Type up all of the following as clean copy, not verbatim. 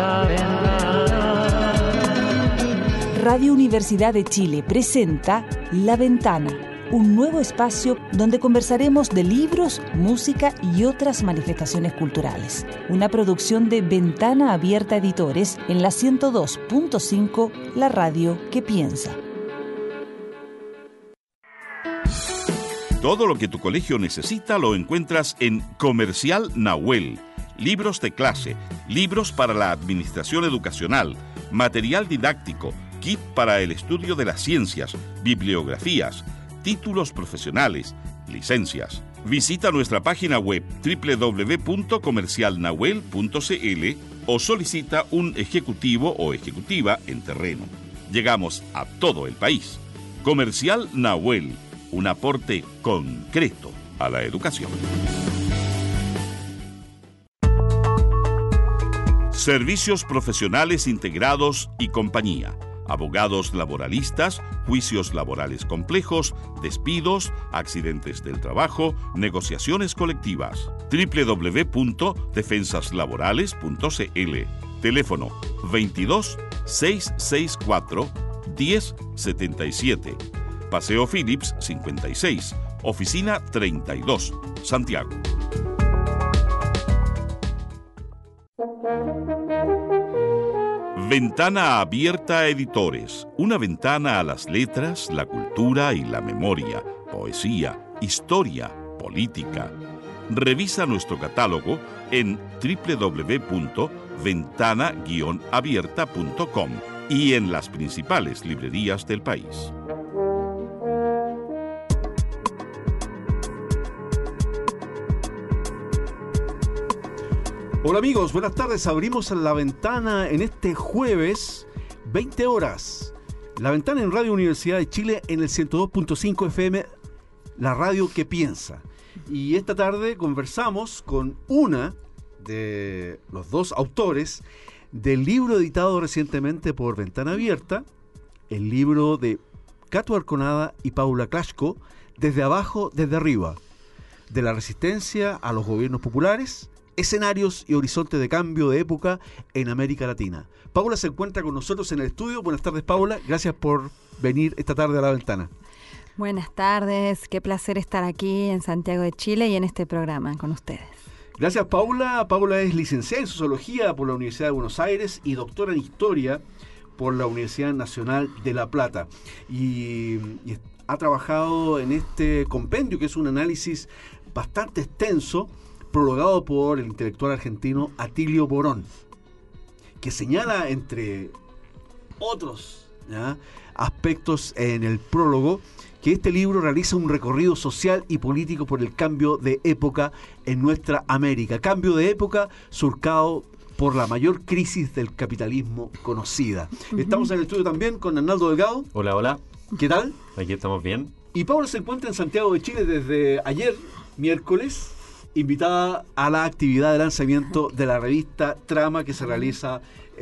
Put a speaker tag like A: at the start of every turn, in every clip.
A: Radio Universidad de Chile presenta La Ventana, un nuevo espacio donde conversaremos de libros, música y otras manifestaciones culturales. Una producción de Ventana Abierta Editores en la 102.5, la radio que piensa.
B: Todo lo que tu colegio necesita lo encuentras en Comercial Nahuel. Libros de clase, libros para la administración educacional, material didáctico, kit para el estudio de las ciencias, bibliografías, títulos profesionales, licencias. Visita nuestra página web www.comercialnahuel.cl o solicita un ejecutivo o ejecutiva en terreno. Llegamos a todo el país. Comercial Nahuel, un aporte concreto a la educación. Servicios profesionales integrados y compañía. Abogados laboralistas, juicios laborales complejos, despidos, accidentes del trabajo, negociaciones colectivas. www.defensaslaborales.cl. Teléfono 22 664 1077. Paseo Phillips 56, Oficina 32, Santiago. Ventana Abierta Editores, una ventana a las letras, la cultura y la memoria, poesía, historia, política. Revisa nuestro catálogo en www.ventana-abierta.com y en las principales librerías del país.
C: Hola amigos, buenas tardes. Abrimos La Ventana en este jueves, 20 horas. La Ventana en Radio Universidad de Chile en el 102.5 FM, la radio que piensa. Y esta tarde conversamos con una de los dos autores del libro editado recientemente por Ventana Abierta, el libro de Cato Arconada y Paula Klaschko, Desde abajo, desde arriba, de la resistencia a los gobiernos populares, escenarios y horizontes de cambio de época en América Latina. Paula se encuentra con nosotros en el estudio. Buenas tardes, Paula. Gracias por venir esta tarde a La Ventana.
D: Buenas tardes. Qué placer estar aquí en Santiago de Chile y en este programa con ustedes.
C: Gracias, Paula. Paula es licenciada en Sociología por la Universidad de Buenos Aires y doctora en Historia por la Universidad Nacional de La Plata. Y ha trabajado en este compendio, que es un análisis bastante extenso, prologado por el intelectual argentino Atilio Borón, que señala, entre otros aspectos en el prólogo, que este libro realiza un recorrido social y político por el cambio de época en nuestra América. Cambio de época surcado por la mayor crisis del capitalismo conocida. Estamos en el estudio también con Arnaldo Delgado.
E: Hola, hola.
C: ¿Qué tal?
E: Aquí estamos bien.
C: Y Paula se encuentra en Santiago de Chile desde ayer, miércoles, invitada a la actividad de lanzamiento de la revista Trama, que se realiza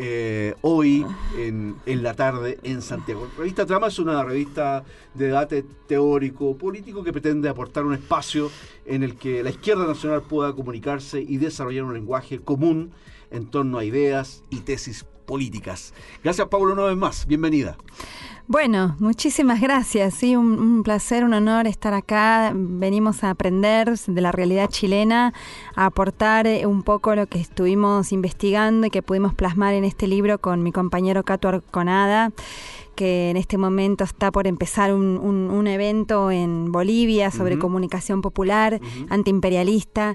C: hoy en la tarde en Santiago. La revista Trama es una revista de debate teórico, político, que pretende aportar un espacio en el que la izquierda nacional pueda comunicarse y desarrollar un lenguaje común en torno a ideas y tesis políticas. Gracias, Paula, una vez más. Bienvenida.
D: Bueno, muchísimas gracias. Sí, un placer, un honor estar acá. Venimos a aprender de la realidad chilena, a aportar un poco lo que estuvimos investigando y que pudimos plasmar en este libro con mi compañero Cato Arconada, que en este momento está por empezar un evento en Bolivia sobre comunicación popular, antiimperialista.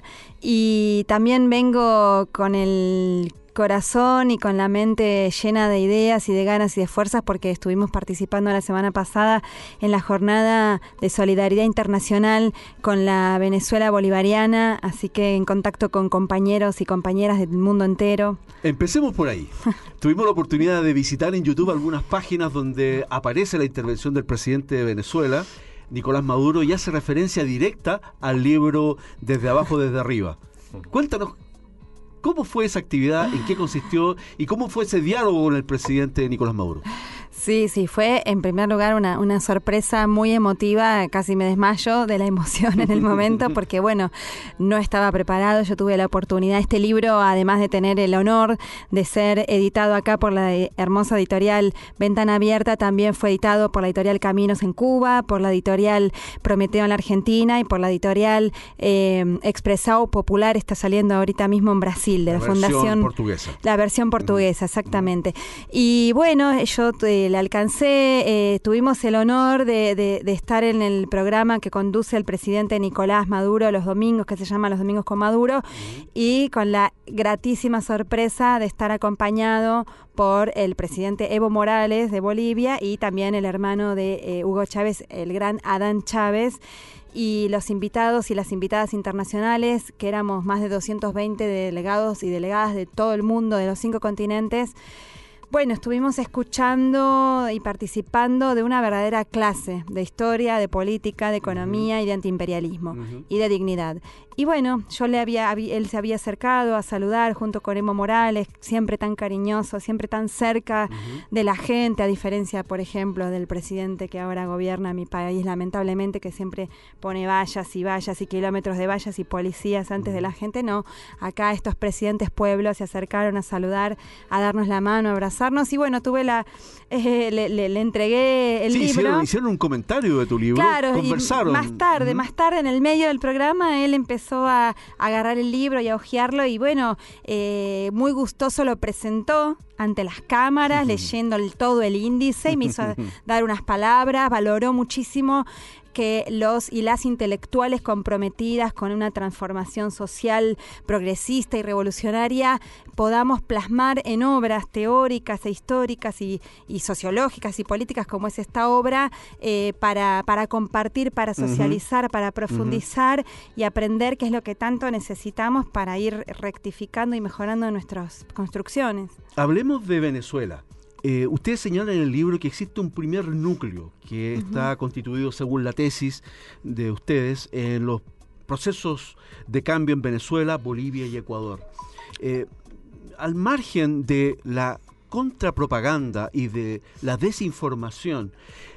D: Y también vengo con el corazón y con la mente llena de ideas y de ganas y de fuerzas, porque estuvimos participando la semana pasada en la jornada de solidaridad internacional con la Venezuela bolivariana, así que en contacto con compañeros y compañeras del mundo entero.
C: Empecemos por ahí. Tuvimos la oportunidad de visitar en YouTube algunas páginas donde aparece la intervención del presidente de Venezuela, Nicolás Maduro, y hace referencia directa al libro Desde abajo, desde arriba. Cuéntanos, ¿cómo fue esa actividad? ¿En qué consistió? ¿Y cómo fue ese diálogo con el presidente Nicolás Maduro?
D: Sí, fue en primer lugar una sorpresa muy emotiva, casi me desmayo de la emoción en el momento, porque bueno, no estaba preparado, yo tuve la oportunidad, este libro, además de tener el honor de ser editado acá por la hermosa editorial Ventana Abierta, también fue editado por la editorial Caminos en Cuba, por la editorial Prometeo en la Argentina y por la editorial Expressao Popular, está saliendo ahorita mismo en Brasil, de la Fundación
C: Portuguesa.
D: La versión portuguesa, exactamente. Y bueno, yo le alcancé, tuvimos el honor de estar en el programa que conduce el presidente Nicolás Maduro los domingos, que se llama Los Domingos con Maduro, y con la gratísima sorpresa de estar acompañado por el presidente Evo Morales de Bolivia y también el hermano de Hugo Chávez, el gran Adán Chávez, y los invitados y las invitadas internacionales, que éramos más de 220 delegados y delegadas de todo el mundo, de los 5 continentes. Bueno, estuvimos escuchando y participando de una verdadera clase de historia, de política, de economía y de antiimperialismo y de dignidad. Y bueno, él se había acercado a saludar junto con Evo Morales, siempre tan cariñoso, siempre tan cerca de la gente, a diferencia, por ejemplo, del presidente que ahora gobierna mi país, lamentablemente, que siempre pone vallas y kilómetros de vallas y policías antes de la gente. No, acá estos presidentes pueblos se acercaron a saludar, a darnos la mano, a abrazarnos, y bueno, le entregué el libro.
C: Hicieron un comentario de tu libro,
D: claro,
C: conversaron.
D: Y más tarde, en el medio del programa, él empezó a agarrar el libro y a hojearlo, y bueno, muy gustoso lo presentó ante las cámaras, leyendo todo el índice, y me hizo dar unas palabras, valoró muchísimo que los y las intelectuales comprometidas con una transformación social progresista y revolucionaria podamos plasmar en obras teóricas e históricas y sociológicas y políticas como es esta obra, para compartir, para socializar, para profundizar y aprender qué es lo que tanto necesitamos para ir rectificando y mejorando nuestras construcciones.
C: Hablemos de Venezuela. Ustedes señalan en el libro que existe un primer núcleo que está constituido, según la tesis de ustedes, en los procesos de cambio en Venezuela, Bolivia y Ecuador. Al margen de la contrapropaganda y de la desinformación,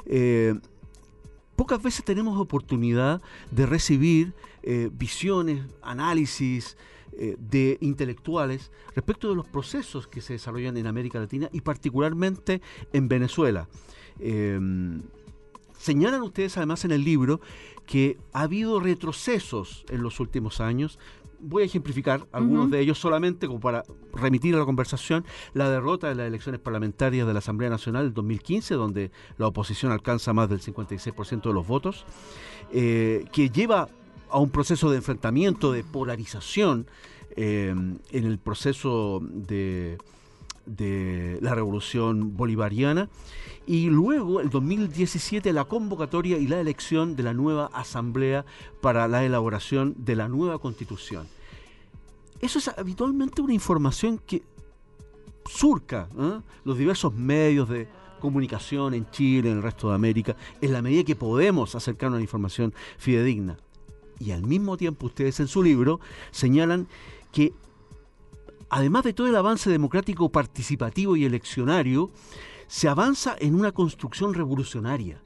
C: pocas veces tenemos oportunidad de recibir visiones, análisis de intelectuales respecto de los procesos que se desarrollan en América Latina y particularmente en Venezuela. Señalan ustedes además en el libro que ha habido retrocesos en los últimos años. Voy a ejemplificar algunos de ellos solamente como para remitir a la conversación. La derrota de las elecciones parlamentarias de la Asamblea Nacional del 2015, donde la oposición alcanza más del 56% de los votos, que lleva a un proceso de enfrentamiento, de polarización en el proceso de la revolución bolivariana, y luego el 2017 la convocatoria y la elección de la nueva asamblea para la elaboración de la nueva constitución. Eso es habitualmente una información que surca los diversos medios de comunicación en Chile, en el resto de América, en la medida que podemos acercarnos a la información fidedigna. Y al mismo tiempo ustedes en su libro señalan que además de todo el avance democrático participativo y eleccionario, se avanza en una construcción revolucionaria.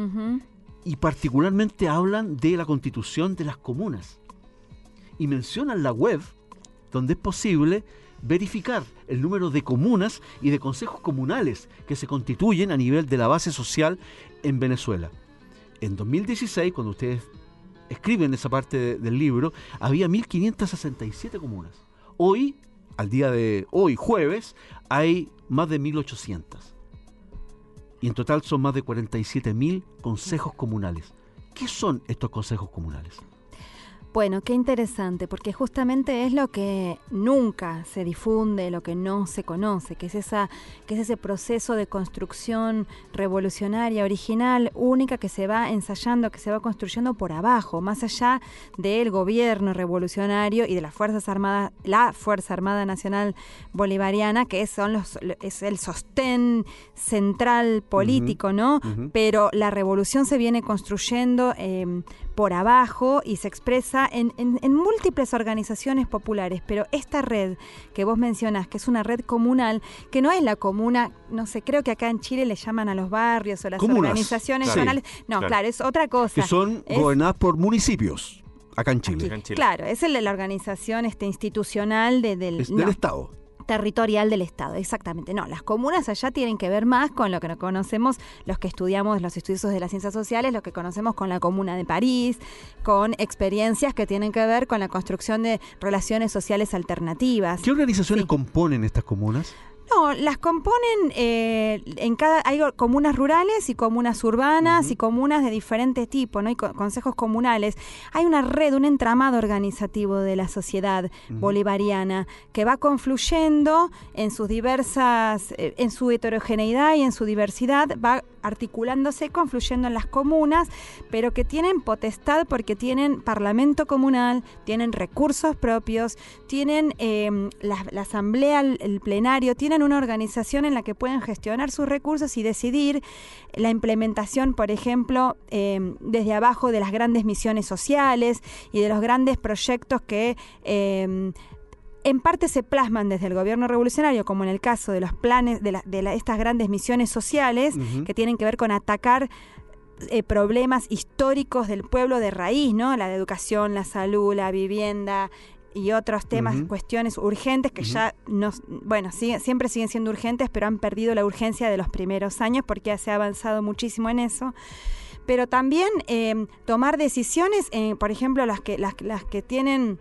C: Y particularmente hablan de la constitución de las comunas. Y mencionan la web donde es posible verificar el número de comunas y de consejos comunales que se constituyen a nivel de la base social en Venezuela. En 2016, cuando ustedes escriben esa parte del libro, había 1.567 comunas. Hoy, al día de hoy, jueves, hay más de 1.800. Y en total son más de 47.000 consejos comunales. ¿Qué son estos consejos comunales?
D: Bueno, qué interesante, porque justamente es lo que nunca se difunde, lo que no se conoce, que es ese proceso de construcción revolucionaria, original, única, que se va ensayando, que se va construyendo por abajo, más allá del gobierno revolucionario y de las Fuerzas Armadas, la Fuerza Armada Nacional Bolivariana, que es el sostén central político, ¿no? Pero la revolución se viene construyendo por abajo y se expresa en múltiples organizaciones populares, pero esta red que vos mencionás, que es una red comunal, que no es la comuna, no sé, creo que acá en Chile le llaman a los barrios o las
C: comunas,
D: organizaciones
C: claro.
D: zonales. No, claro, es otra cosa.
C: Que son gobernadas por municipios, acá en Chile.
D: Claro, es la organización institucional del
C: Estado.
D: Territorial del Estado, exactamente. No, las comunas allá tienen que ver más con lo que conocemos los que estudiamos los estudiosos de las ciencias sociales, lo que conocemos con la Comuna de París, con experiencias que tienen que ver con la construcción de relaciones sociales alternativas.
C: ¿Qué organizaciones componen estas comunas?
D: No, las componen hay comunas rurales y comunas urbanas y comunas de diferente tipo, ¿no? Y consejos comunales. Hay una red, un entramado organizativo de la sociedad bolivariana que va confluyendo en sus diversas, en su heterogeneidad y en su diversidad, va articulándose, confluyendo en las comunas, pero que tienen potestad porque tienen parlamento comunal, tienen recursos propios, tienen la asamblea, el plenario, tienen una organización en la que pueden gestionar sus recursos y decidir la implementación, por ejemplo, desde abajo de las grandes misiones sociales y de los grandes proyectos que en parte se plasman desde el gobierno revolucionario, como en el caso de los planes de estas grandes misiones sociales que tienen que ver con atacar problemas históricos del pueblo de raíz, ¿no? La de educación, la salud, la vivienda y otros temas, cuestiones urgentes que ya siempre siguen siendo urgentes, pero han perdido la urgencia de los primeros años porque ya se ha avanzado muchísimo en eso. Pero también tomar decisiones, por ejemplo, las que tienen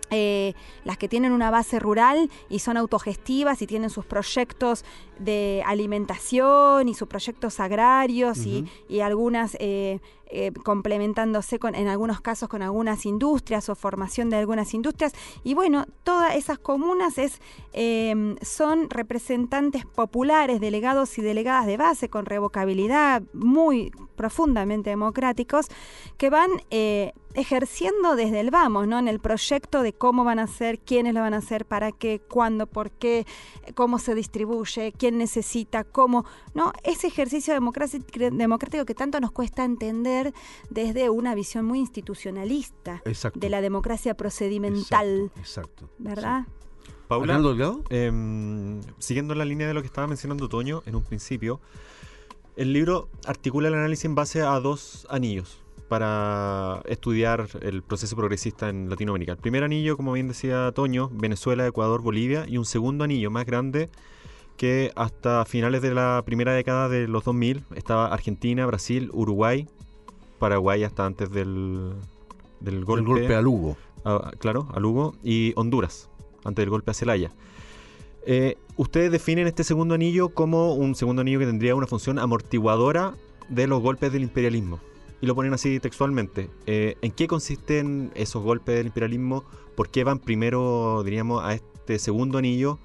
D: una base rural y son autogestivas y tienen sus proyectos de alimentación y sus proyectos agrarios y algunas complementándose en algunos casos con algunas industrias o formación de algunas industrias. Y bueno, todas esas comunas son representantes populares, delegados y delegadas de base con revocabilidad muy profundamente democráticos que van ejerciendo desde el vamos, ¿no? En el proyecto de cómo van a ser, quiénes lo van a hacer, para qué, cuándo, por qué, cómo se distribuye, quién necesita, cómo, ¿no? Ese ejercicio democrático que tanto nos cuesta entender desde una visión muy institucionalista de la democracia procedimental.
C: Exacto.
D: ¿Verdad?
C: Sí.
E: Paula, siguiendo la línea de lo que estaba mencionando Toño en un principio, el libro articula el análisis en base a 2 anillos para estudiar el proceso progresista en Latinoamérica. El primer anillo, como bien decía Toño, Venezuela, Ecuador, Bolivia, y un segundo anillo más grande que hasta finales de la primera década de los 2000 estaba Argentina, Brasil, Uruguay, Paraguay hasta antes del golpe.
C: El golpe a Lugo.
E: A Lugo, y Honduras, antes del golpe a Celaya. Ustedes definen este segundo anillo como un segundo anillo que tendría una función amortiguadora de los golpes del imperialismo. Y lo ponen así textualmente. ¿En qué consisten esos golpes del imperialismo? ¿Por qué van primero, diríamos, a este segundo anillo?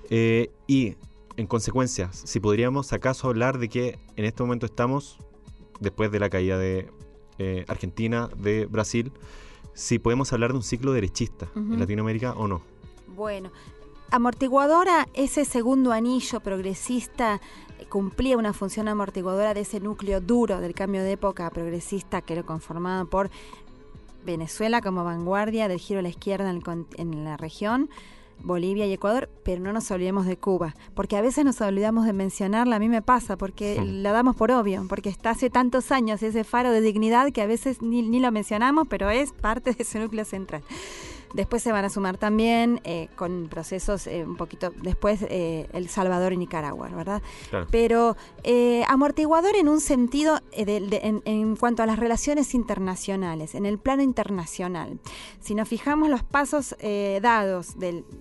E: Y, en consecuencia, si podríamos acaso hablar de que en este momento estamos, después de la caída de Argentina, de Brasil, si podemos hablar de un ciclo derechista en Latinoamérica o no.
D: Bueno, amortiguadora, ese segundo anillo progresista cumplía una función amortiguadora de ese núcleo duro del cambio de época progresista que era conformado por Venezuela como vanguardia del giro a la izquierda en la región, Bolivia y Ecuador, pero no nos olvidemos de Cuba, porque a veces nos olvidamos de mencionarla. A mí me pasa, porque la damos por obvio, porque está hace tantos años ese faro de dignidad que a veces ni lo mencionamos, pero es parte de ese núcleo central. Después se van a sumar también con procesos un poquito después El Salvador y Nicaragua, ¿verdad? Claro. Pero amortiguador en un sentido en cuanto a las relaciones internacionales, en el plano internacional. Si nos fijamos los pasos dados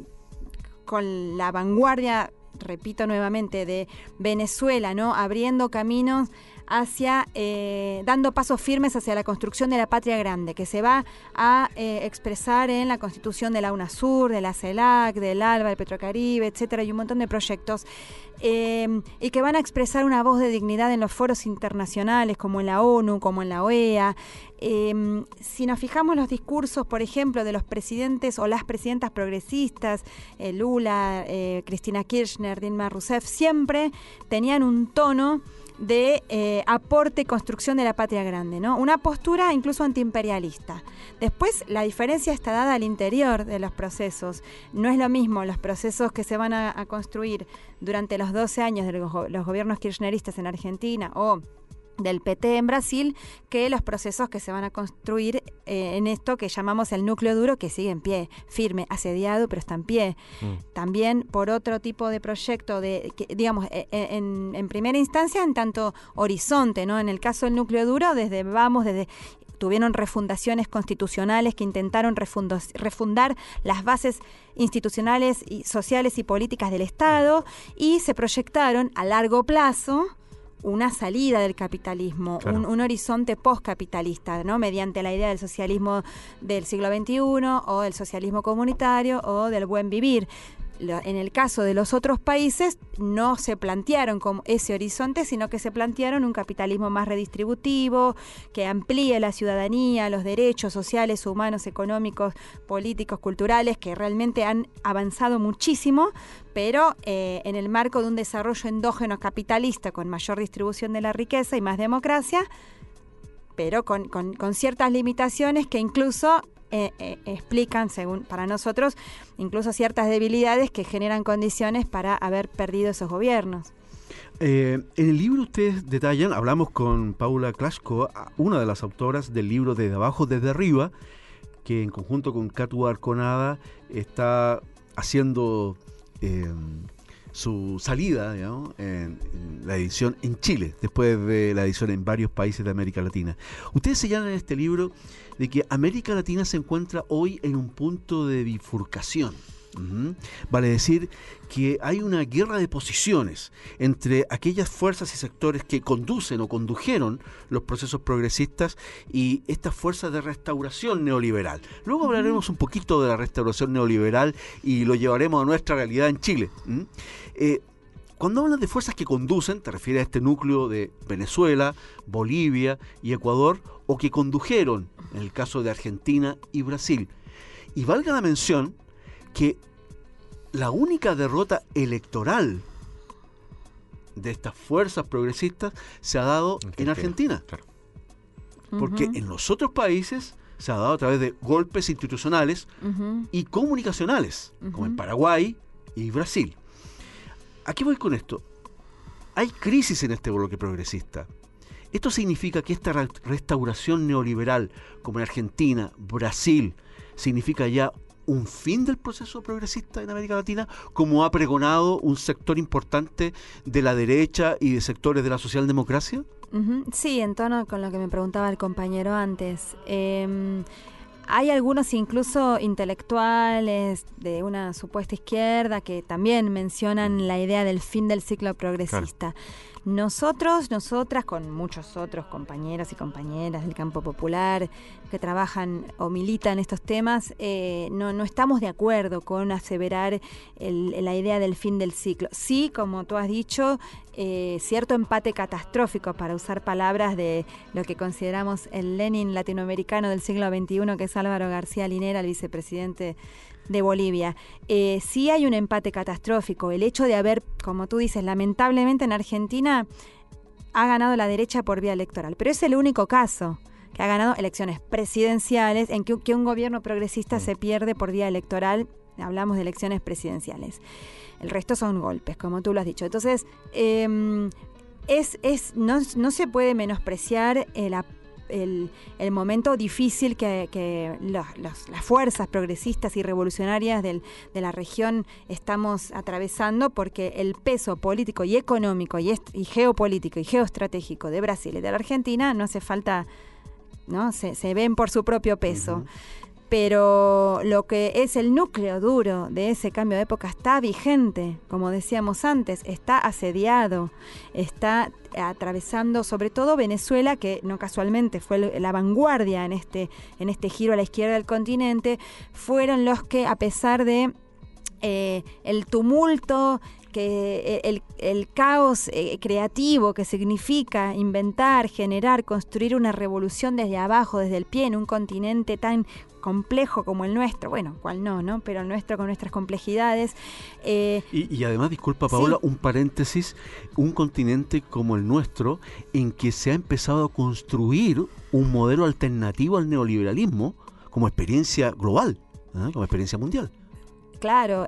D: con la vanguardia, repito nuevamente, de Venezuela, ¿no? Abriendo caminos hacia, dando pasos firmes hacia la construcción de la patria grande, que se va a expresar en la constitución de la UNASUR, de la CELAC, del ALBA, del Petrocaribe, etcétera, y un montón de proyectos, y que van a expresar una voz de dignidad en los foros internacionales, como en la ONU, como en la OEA. Si nos fijamos los discursos, por ejemplo, de los presidentes o las presidentas progresistas, Lula, Cristina Kirchner, Kirchner, Dilma Rousseff, siempre tenían un tono de aporte y construcción de la patria grande, ¿no? Una postura incluso antiimperialista. Después, la diferencia está dada al interior de los procesos. No es lo mismo los procesos que se van a construir durante los 12 años de los gobiernos kirchneristas en Argentina o del PT en Brasil, que los procesos que se van a construir en esto que llamamos el núcleo duro, que sigue en pie, firme, asediado, pero está en pie. También por otro tipo de proyecto, digamos, en primera instancia, en tanto horizonte, ¿no? En el caso del núcleo duro, tuvieron refundaciones constitucionales que intentaron refundar las bases institucionales, y sociales y políticas del Estado, y se proyectaron a largo plazo una salida del capitalismo, claro, un horizonte postcapitalista, ¿no? Mediante la idea del socialismo del siglo XXI o del socialismo comunitario o del buen vivir. En el caso de los otros países no se plantearon como ese horizonte, sino que se plantearon un capitalismo más redistributivo, que amplíe la ciudadanía, los derechos sociales, humanos, económicos, políticos, culturales, que realmente han avanzado muchísimo, pero en el marco de un desarrollo endógeno capitalista con mayor distribución de la riqueza y más democracia, pero con ciertas limitaciones que incluso explican, según para nosotros, incluso ciertas debilidades que generan condiciones para haber perdido esos gobiernos.
C: En el libro ustedes detallan, hablamos con Paula Klasko, una de las autoras del libro Desde Abajo, Desde Arriba, que en conjunto con Katu Arconada está haciendo su salida, digamos, en la edición en Chile, después de la edición en varios países de América Latina. Ustedes señalan en este libro de que América Latina se encuentra hoy en un punto de bifurcación. Vale decir que hay una guerra de posiciones entre aquellas fuerzas y sectores que conducen o condujeron los procesos progresistas y estas fuerzas de restauración neoliberal. Luego hablaremos un poquito de la restauración neoliberal y lo llevaremos a nuestra realidad en Chile. Cuando hablas de fuerzas que conducen, te refieres a este núcleo de Venezuela, Bolivia y Ecuador, o que condujeron, en el caso de Argentina y Brasil. Y valga la mención que la única derrota electoral de estas fuerzas progresistas se ha dado en Argentina. Claro. Porque en los otros países se ha dado a través de golpes institucionales y comunicacionales, como en Paraguay y Brasil. ¿A qué voy con esto? Hay crisis en este bloque progresista. Esto significa que esta restauración neoliberal, como en Argentina, Brasil, significa ya un fin del proceso progresista en América Latina, como ha pregonado un sector importante de la derecha y de sectores de la socialdemocracia.
D: Sí, en tono con lo que me preguntaba el compañero antes. Hay algunos incluso intelectuales de una supuesta izquierda que también mencionan la idea del fin del ciclo progresista. Claro. Nosotros, nosotras, con muchos otros compañeros y compañeras del campo popular que trabajan o militan estos temas, no estamos de acuerdo con aseverar la idea del fin del ciclo. Sí, como tú has dicho, cierto empate catastrófico, para usar palabras de lo que consideramos el Lenin latinoamericano del siglo XXI, que es Álvaro García Linera, el vicepresidente de Bolivia. Sí hay un empate catastrófico. El hecho de haber, como tú dices, lamentablemente en Argentina ha ganado la derecha por vía electoral, pero es el único caso que ha ganado elecciones presidenciales en que un gobierno progresista se pierde por vía electoral. Hablamos de elecciones presidenciales. El resto son golpes, como tú lo has dicho. Entonces, no se puede menospreciar el momento difícil que las fuerzas progresistas y revolucionarias de la región estamos atravesando, porque el peso político y económico y geopolítico y geoestratégico de Brasil y de la Argentina no hace falta, ¿no? Se ven por su propio peso. Pero lo que es el núcleo duro de ese cambio de época está vigente, como decíamos antes, está asediado, está atravesando sobre todo Venezuela, que no casualmente fue la vanguardia en este giro a la izquierda del continente. Fueron los que, a pesar de el tumulto, que el caos creativo que significa inventar, generar, construir una revolución desde abajo, desde el pie, en un continente tan complejo como el nuestro, bueno, cuál no, pero el nuestro con nuestras complejidades.
C: Y además, disculpa Paola, sí, un paréntesis, un continente como el nuestro, en que se ha empezado a construir un modelo alternativo al neoliberalismo como experiencia global, como experiencia mundial.
D: Claro,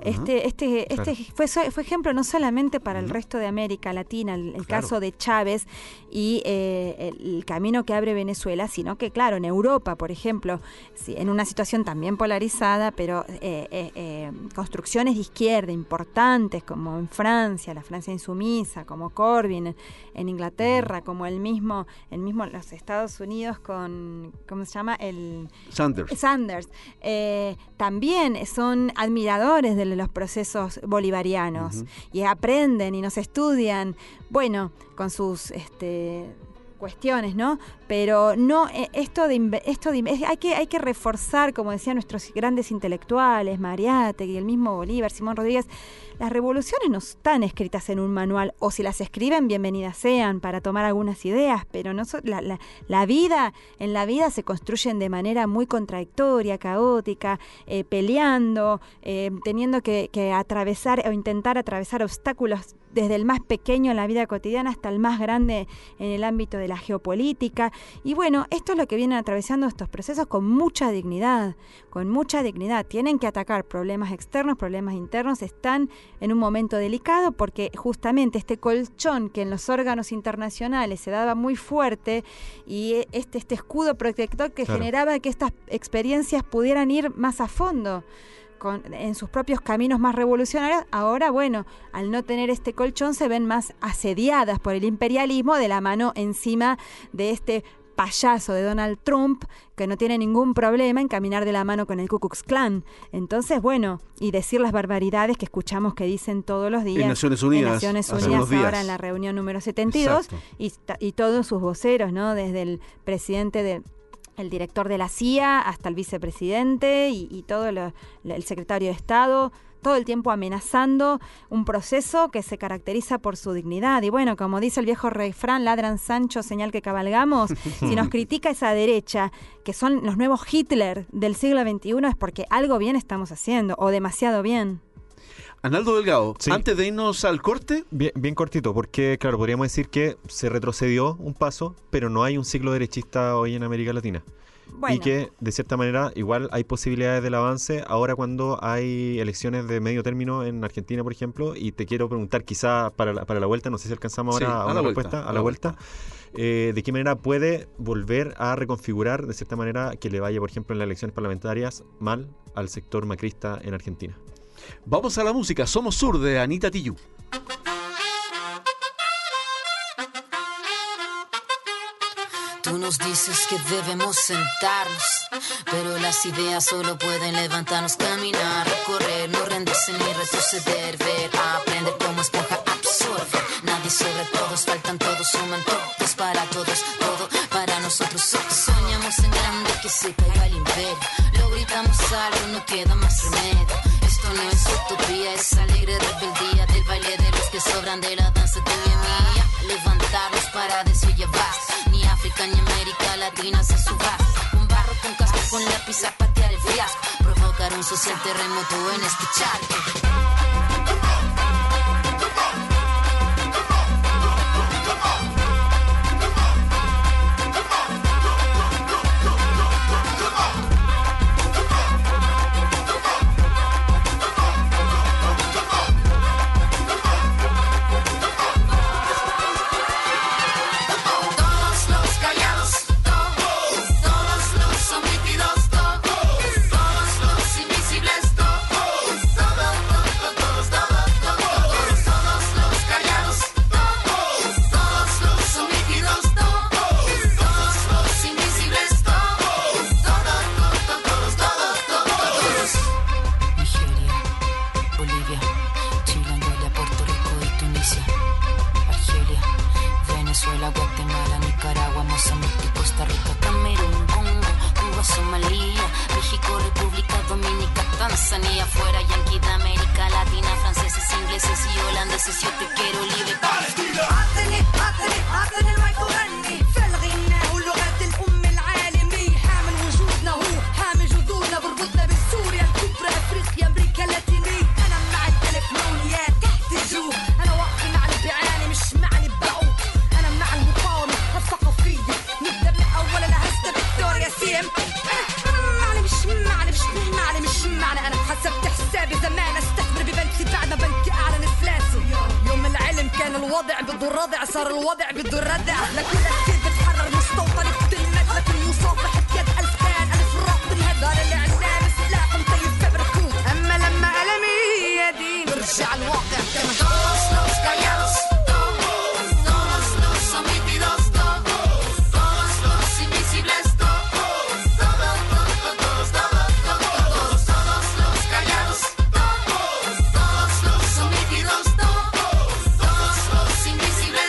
D: fue ejemplo no solamente para el resto de América Latina, el caso de Chávez y el camino que abre Venezuela, sino que, claro, en Europa, por ejemplo, sí, en una situación también polarizada, pero construcciones de izquierda importantes, como en Francia, la Francia insumisa, como Corbyn, en Inglaterra, como el mismo los Estados Unidos con, ¿cómo se llama? Sanders. También son admiradores de los procesos bolivarianos y aprenden y nos estudian, bueno, con sus cuestiones, ¿no? Pero no hay que reforzar, como decían nuestros grandes intelectuales, Mariátegui y el mismo Bolívar, Simón Rodríguez. Las revoluciones no están escritas en un manual, o si las escriben, bienvenidas sean, para tomar algunas ideas, pero no la vida se construyen de manera muy contradictoria, caótica, peleando, teniendo que atravesar o intentar atravesar obstáculos desde el más pequeño en la vida cotidiana hasta el más grande en el ámbito de la geopolítica. Y bueno, esto es lo que vienen atravesando estos procesos con mucha dignidad. Tienen que atacar problemas externos, problemas internos, están en un momento delicado porque justamente este colchón que en los órganos internacionales se daba muy fuerte y este escudo protector que generaba que estas experiencias pudieran ir más a fondo en sus propios caminos más revolucionarios, ahora, bueno, al no tener este colchón se ven más asediadas por el imperialismo de la mano encima de este payaso de Donald Trump, que no tiene ningún problema en caminar de la mano con el Ku Klux Klan. Entonces, bueno, y decir las barbaridades que escuchamos que dicen todos los días
C: en Naciones Unidas
D: ahora en la reunión número 72, y todos sus voceros, ¿no? Desde el presidente el director de la CIA hasta el vicepresidente y todo el secretario de Estado, todo el tiempo amenazando un proceso que se caracteriza por su dignidad. Y bueno, como dice el viejo refrán, ladran Sancho, señal que cabalgamos. Si nos critica esa derecha, que son los nuevos Hitler del siglo XXI, es porque algo bien estamos haciendo, o demasiado bien.
C: Arnaldo Delgado, sí, antes de irnos al corte.
E: Bien cortito, porque claro, podríamos decir que se retrocedió un paso, pero no hay un ciclo derechista hoy en América Latina. Bueno. Y que de cierta manera igual hay posibilidades del avance ahora cuando hay elecciones de medio término en Argentina, por ejemplo, y te quiero preguntar quizá para la vuelta, no sé si alcanzamos ahora a una respuesta a la vuelta. ¿De qué manera puede volver a reconfigurar de cierta manera que le vaya, por ejemplo, en las elecciones parlamentarias mal al sector macrista en Argentina?
C: Vamos a la música. Somos Sur, de Anita Tijoux.
F: Tú nos dices que debemos sentarnos, pero las ideas solo pueden levantarnos, caminar, recorrer, no rendirse ni retroceder, ver, aprender como esponja absorbe. Nadie sobre todos, faltan todos, suman todos para todos, todo para nosotros. Soñamos en grande que se caiga el imperio, lo gritamos algo, no queda más remedio. Esto no es utopía, es alegre rebeldía del baile de los que sobran de la danza tuya y mía. Levantarnos para decir ya basta, ni África ni América Latina se suba. Un barro con casco, con lápiz a patear el fiasco, provocar un social terremoto en este charco. Guatemala, Nicaragua, Mozambique, Costa Rica, Camerún, Congo, Cuba, Somalia, México, República Dominicana. Tanzania, fuera yanqui de América Latina, franceses, ingleses y holandeses, yo te quiero libre.
G: عطني المايك وغني في الغناء ولغة الأم العالمية، حامل وجودنا هو حامل جذورنا، بربطنا بسوريا الكبرى، أفريقيا، أمريكا اللاتينية. أنا مع الألف نونيات تحت الجو، أنا واقفة مع اللي بيعاني مش مع اللي بعوق، أنا مع المقاومة الثقافية، نبدأ من أول أنا هسه فيكتوريا سيم. أنا مش معنى أنا حسبت حسابي زمان استثمر ببنكي بعد ما بنكي أعلن إفلاسي. يوم العلم كان الوضع بده الرضع، صار الوضع بده الردع، لكل كتير بتحرر مستوطن بتلمت، لكن يوصف حكيت ألف كان ألف راق بالهدار الإعلام سلاحهم طيب فبركوه، أما لما ألمي هي دين برجع الواقع كما todos los callados, todos los omitidos, todos los invisibles, todos los callados, todos los omitidos, todos los invisibles,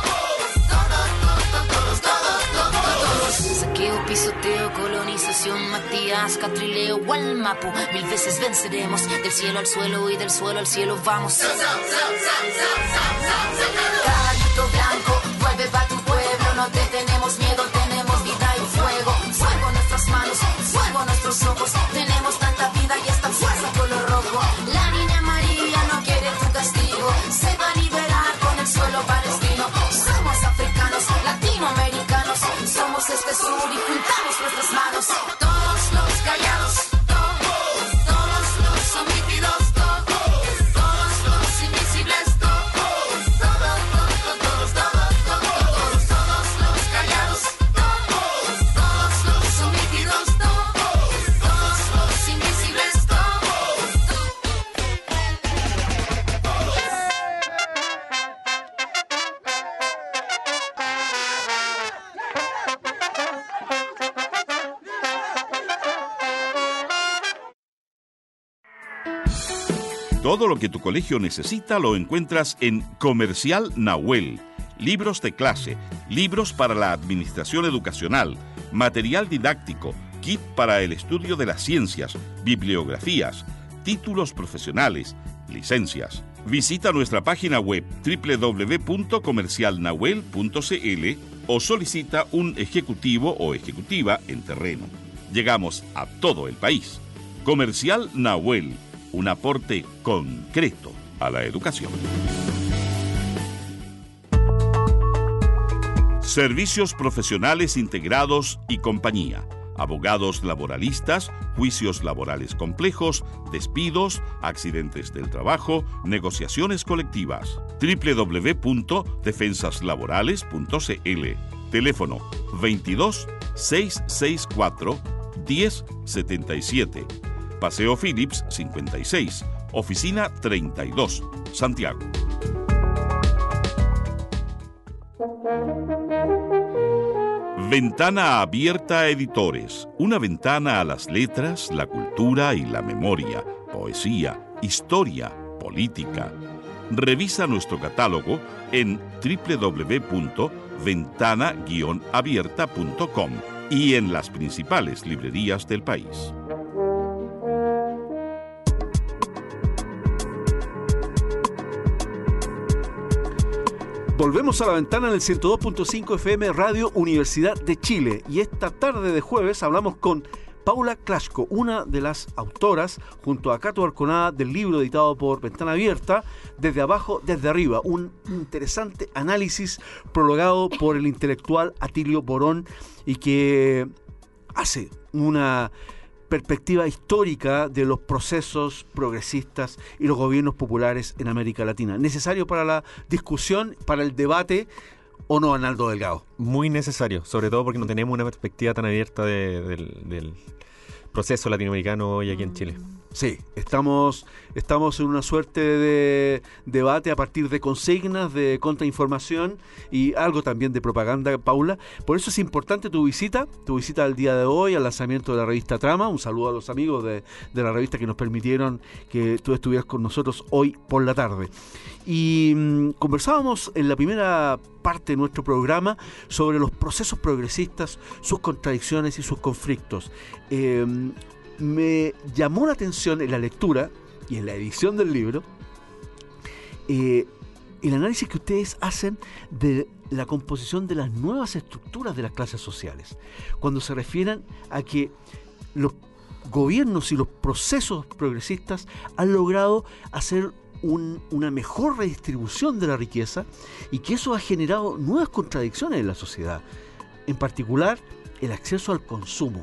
G: todos.
F: Saqueo, pisoteo, colonización, Matías, Catrileo, Gualmapu. 1000 veces venceremos, del cielo al suelo y del suelo al cielo vamos. Caballito blanco, vuelve pa' tu pueblo, no te tenemos miedo, tenemos vida y fuego. Fuego en nuestras manos, fuego en nuestros ojos, tenemos tanta vida y esta fuerza color rojo. La niña María no quiere tu castigo, se va a liberar con el suelo palestino. Somos africanos, latinoamericanos, somos este sur y juntamos nuestras manos. Todos los callados, todos los omitidos, todos los invisibles, todos los callados, todos los omitidos, todos los invisibles,
B: Todo lo que tu colegio necesita lo encuentras en Comercial Nahuel. Libros de clase, libros para la administración educacional, material didáctico, kit para el estudio de las ciencias, bibliografías, títulos profesionales, licencias. Visita nuestra página web www.comercialnahuel.cl o solicita un ejecutivo o ejecutiva en terreno. Llegamos a todo el país. Comercial Nahuel, un aporte concreto a la educación. Servicios profesionales integrados y compañía. Abogados laboralistas, juicios laborales complejos, despidos, accidentes del trabajo, negociaciones colectivas. www.defensaslaborales.cl. Teléfono 22 664 1077. Paseo Phillips 56, Oficina 32, Santiago. Ventana Abierta Editores, una ventana a las letras, la cultura y la memoria, poesía, historia, política. Revisa nuestro catálogo en www.ventana-abierta.com y en las principales librerías del país.
C: Volvemos a la ventana en el 102.5 FM Radio Universidad de Chile y esta tarde de jueves hablamos con Paula Klaschko, una de las autoras, junto a Cato Arconada, del libro editado por Ventana Abierta, Desde Abajo, Desde Arriba, un interesante análisis prologado por el intelectual Atilio Borón y que hace una perspectiva histórica de los procesos progresistas y los gobiernos populares en América Latina. ¿Necesario para la discusión, para el debate o no, Arnaldo Delgado?
E: Muy necesario, sobre todo porque no tenemos una perspectiva tan abierta del proceso latinoamericano hoy aquí en Chile.
C: Sí, estamos en una suerte de debate a partir de consignas, de contrainformación y algo también de propaganda, Paula. Por eso es importante tu visita al día de hoy, al lanzamiento de la revista Trama. Un saludo a los amigos de la revista que nos permitieron que tú estuvieras con nosotros hoy por la tarde. Y conversábamos en la primera parte de nuestro programa sobre los procesos progresistas, sus contradicciones y sus conflictos. me llamó la atención en la lectura y en la edición del libro el análisis que ustedes hacen de la composición de las nuevas estructuras de las clases sociales, cuando se refieren a que los gobiernos y los procesos progresistas han logrado hacer una mejor redistribución de la riqueza y que eso ha generado nuevas contradicciones en la sociedad, en particular el acceso al consumo.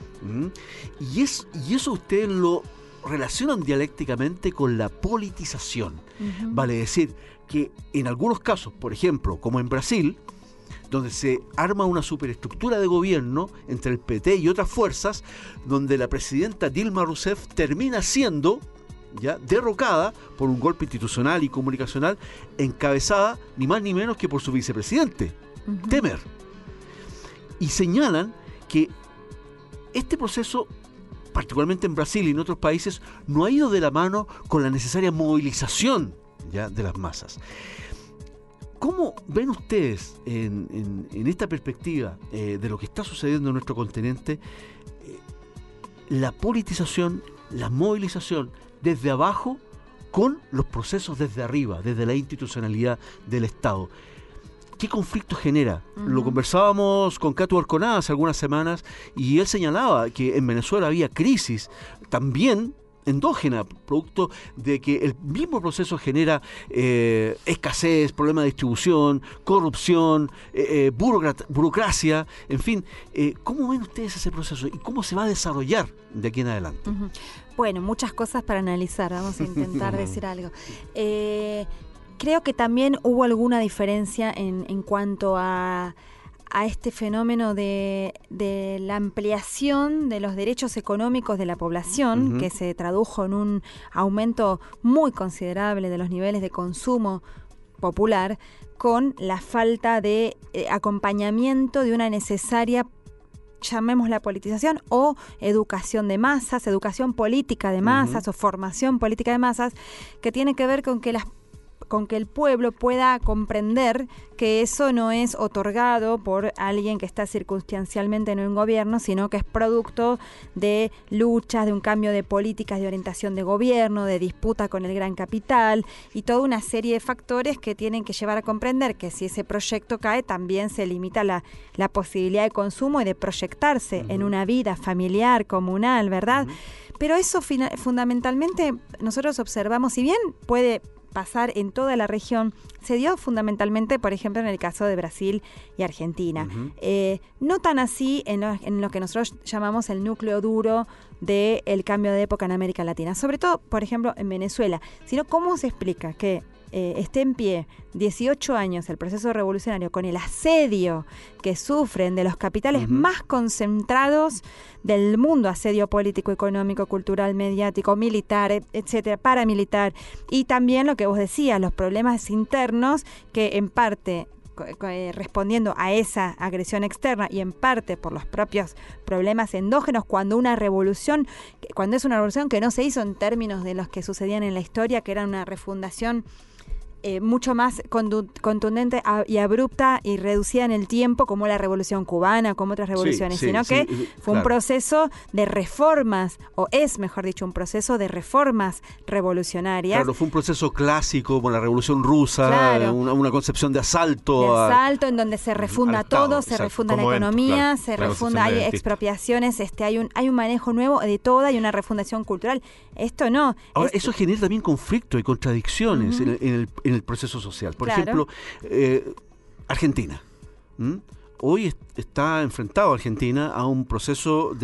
C: Y eso ustedes lo relacionan dialécticamente con la politización. Vale decir que en algunos casos, por ejemplo, como en Brasil, donde se arma una superestructura de gobierno entre el PT y otras fuerzas, donde la presidenta Dilma Rousseff termina siendo ya derrocada por un golpe institucional y comunicacional encabezada ni más ni menos que por su vicepresidente, Temer. Y señalan que este proceso, particularmente en Brasil y en otros países, no ha ido de la mano con la necesaria movilización ya de las masas. ¿Cómo ven ustedes en esta perspectiva de lo que está sucediendo en nuestro continente la politización, la movilización desde abajo con los procesos desde arriba, desde la institucionalidad del Estado? ¿Qué conflicto genera? Lo conversábamos con Cato Arconada hace algunas semanas y él señalaba que en Venezuela había crisis también endógena, producto de que el mismo proceso genera escasez, problema de distribución, corrupción, burocracia, en fin. ¿Cómo ven ustedes ese proceso y cómo se va a desarrollar de aquí en adelante?
D: Bueno, muchas cosas para analizar, vamos a intentar decir algo. Creo que también hubo alguna diferencia en cuanto a este fenómeno de la ampliación de los derechos económicos de la población, que se tradujo en un aumento muy considerable de los niveles de consumo popular, con la falta de acompañamiento de una necesaria, llamémosla politización, o educación de masas, educación política de masas, o formación política de masas, que tiene que ver con que el pueblo pueda comprender que eso no es otorgado por alguien que está circunstancialmente en un gobierno, sino que es producto de luchas, de un cambio de políticas de orientación de gobierno, de disputa con el gran capital y toda una serie de factores que tienen que llevar a comprender que si ese proyecto cae, también se limita la posibilidad de consumo y de proyectarse en una vida familiar, comunal, ¿verdad? Pero eso fundamentalmente nosotros observamos, si bien puede pasar en toda la región, se dio fundamentalmente, por ejemplo, en el caso de Brasil y Argentina. No tan así en lo que nosotros llamamos el núcleo duro del cambio de época en América Latina, sobre todo, por ejemplo, en Venezuela, sino cómo se explica que esté en pie 18 años el proceso revolucionario con el asedio que sufren de los capitales más concentrados del mundo, asedio político, económico, cultural, mediático, militar, etcétera, paramilitar, y también lo que vos decías, los problemas internos que en parte respondiendo a esa agresión externa y en parte por los propios problemas endógenos, cuando es una revolución que no se hizo en términos de los que sucedían en la historia, que era una refundación mucho más contundente y abrupta y reducida en el tiempo, como la Revolución Cubana, como otras revoluciones, sino que fue un proceso de reformas, o es, mejor dicho, un proceso de reformas revolucionarias.
C: Claro, fue un proceso clásico, como la Revolución Rusa, una concepción de asalto. En donde se refunda todo, se refunda la economía, se refunda, hay expropiaciones, hay un manejo nuevo de toda y una refundación cultural. Esto no. Ahora, eso genera también conflictos y contradicciones en el proceso social. Por ejemplo, Argentina. Hoy está enfrentado Argentina a un proceso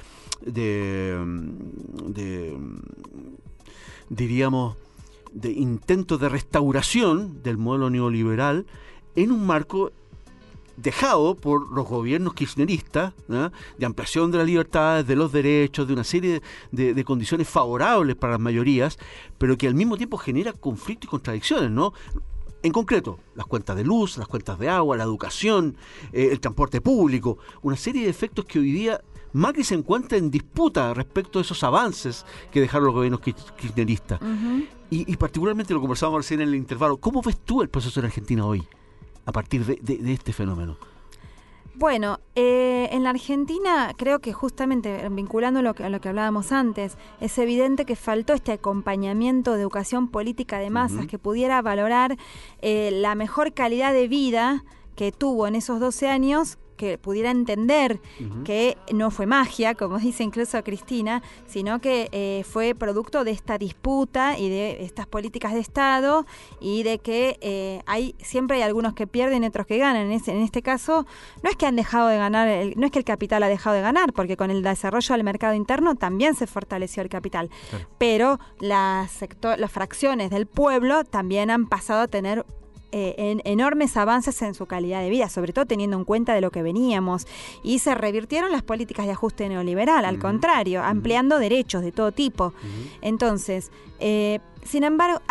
C: diríamos, de intento de restauración del modelo neoliberal en un marco dejado por los gobiernos kirchneristas, ¿no?, de ampliación de las libertades, de los derechos, de una serie de condiciones favorables para las mayorías, pero que al mismo tiempo genera conflictos y contradicciones, ¿no? En concreto, las cuentas de luz, las cuentas de agua, la educación, el transporte público, una serie de efectos que hoy día Macri se encuentra en disputa respecto de esos avances que dejaron los gobiernos kirchneristas. Y particularmente lo conversábamos recién en el intervalo, ¿cómo ves tú el proceso en Argentina hoy, a partir de este fenómeno?
D: Bueno, en la Argentina creo que justamente vinculando a lo que hablábamos antes, es evidente que faltó este acompañamiento de educación política de masas que pudiera valorar la mejor calidad de vida que tuvo en esos 12 años, que pudiera entender que no fue magia, como dice incluso Cristina, sino que fue producto de esta disputa y de estas políticas de Estado y de que siempre hay algunos que pierden y otros que ganan. En este caso, no es que han dejado de ganar, no es que el capital ha dejado de ganar, porque con el desarrollo del mercado interno también se fortaleció el capital, claro. Pero las fracciones del pueblo también han pasado a tener enormes avances en su calidad de vida, sobre todo teniendo en cuenta de lo que veníamos, y se revirtieron las políticas de ajuste neoliberal, al contrario, ampliando derechos de todo tipo. Entonces, sin embargo,